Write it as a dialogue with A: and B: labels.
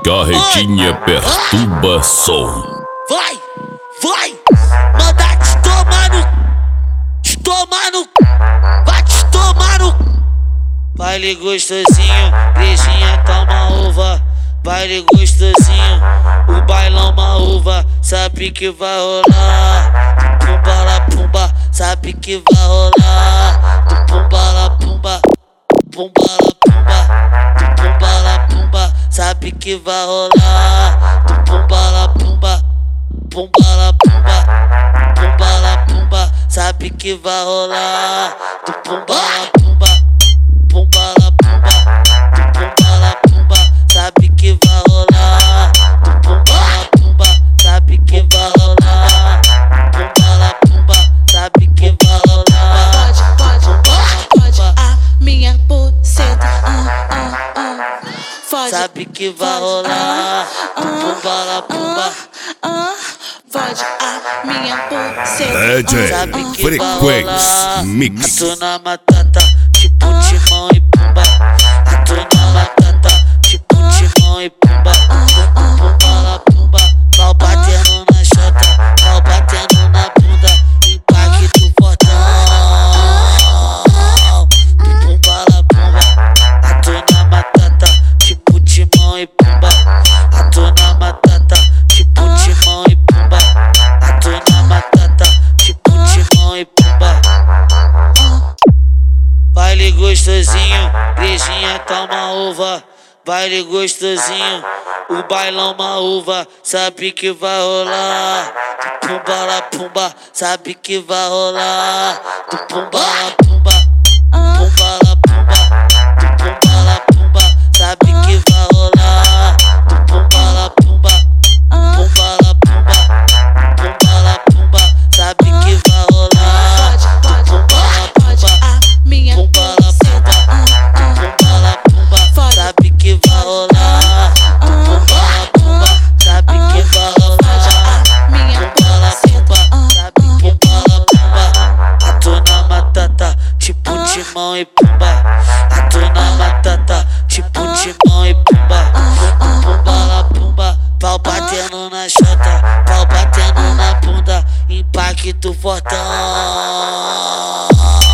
A: Carretinha perturba som.
B: Vai, vai, manda te tomar no, vai te tomar no. Baile gostosinho, beijinha toma uva. Baile gostosinho, o bailão uma uva. Sabe que vai rolar, do pumba lá pumba. Sabe que vai rolar, do pumba lá pumba. Pumba lá pumba, do pumba lá pumba. Sabe que vai rolar, do pumba lá pumba. Pumba lá pumba, pumba lá pumba. Sabe que vai rolar, do pumba lá pumba. Pumba lá pumba, do pumba lá pumba. Sabe que vai rolar, do pumba lá pumba. Sabe que vai rolar, pumba lá pumba. Sabe que vai rolar.
C: Pode, a minha buceta, Fode,
B: sabe que vai rolar, pumba lá pumba.
C: Fode a minha buceta.
A: DJ
B: Sabe que vai
A: Frequência
B: rolar.
A: Mix.
B: Atuna matata, tipo Timão e Pumba. Atuna matata, tipo Timão e Pumba. Pumba lá pumba, pau batendo na chota, pau batendo na bunda, impacto fortão. Pumba lá pumba, atuna matata, tipo Timão e Pumba. Atuna matata, tipo Timão e Pumba. Atuna matata, tipo Timão e Pumba. Baile gostosinho, beijinha toma uva. Baile gostosinho, o bailão uma uva. Sabe que vai rolar, do pumba lá pumba. Sabe que vai rolar, do pumba lá pumba. Pumba lá pumba, do pumba lá pumba. Sabe que vai rolar, do pumba lá pumba. Pumba lá pumba, pumba lá pumba. Sabe que vai rolar, do pumba lá
C: Pode
B: pumba.
C: a minha
B: Pumba lá pumba, pumba lá pumba. Sabe que vai rolar, pumba lá pumba. Sabe que vai rolar, pumba lá pumba. Sabe que vai rolar. Atuna matata, tipo Timão e Pumba. Atuna matata, tipo Timão e Pumba. Pumba lá pumba, pau batendo na chota, pau batendo na bunda, impacto fortão.